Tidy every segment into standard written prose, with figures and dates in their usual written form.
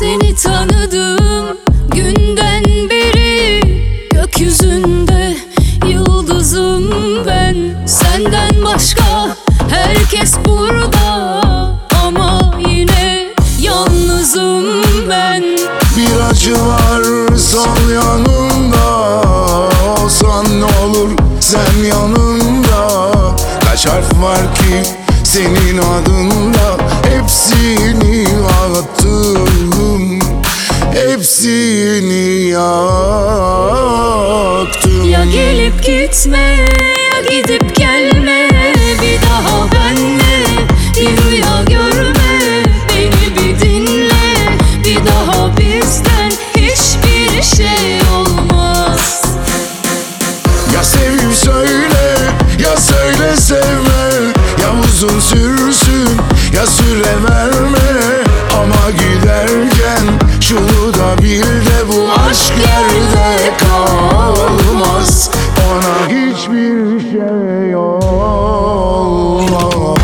Seni tanıdığım günden beri gökyüzünde yıldızım ben. Senden başka herkes burada ama yine yalnızım ben. Bir acı var sol yanımda, olsan ne olur sen yanımda. Kaç harf var ki senin adında, hepsini attım, hepsini yaktım. Ya gelip gitme ya gidip gelme, bir daha benle bir rüya görme. Beni bir dinle, bir daha bizden hiçbir şey olmaz. Ya seveyim söyle, ya söyle sevme. Ya uzun sürsün, ya süre verme. Ama giderken şunu da bil de, bu aşk yerde kalmaz. Ona hiçbir şey olmaz.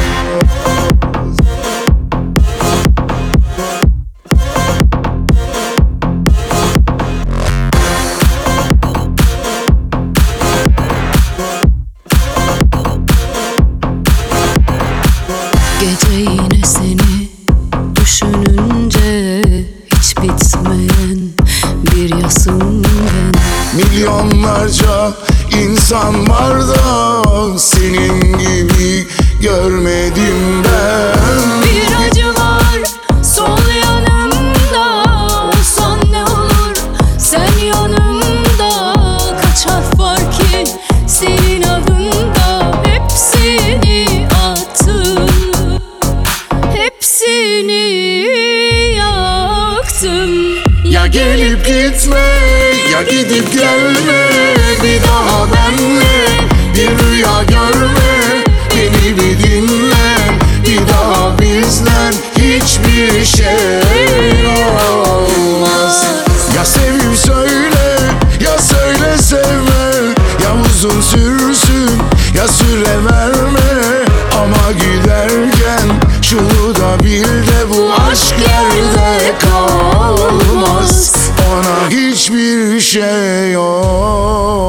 Gece yine seni düşününce hiç bitmeyen bir yasım ben. Milyonlarca insan var da senin gibi görmedim ben. Bir acı var sol yanımda, olsan ne olur sen yanımda. Kaç harf var ki senin adında, hepsini attım, hepsini yaktım. Ya gelip gitme, ya gidip gelme. Bir daha benle bir rüya görme. Beni bir dinle, bir daha bizden hiçbir şey olmaz. Ya seveyim söyle, ya söyle sevme. Ya uzun sürsün, ya süre verme. Ama giderken şunu da bil de, bu aşk yerde kalmaz. Ona hiçbir şey yok.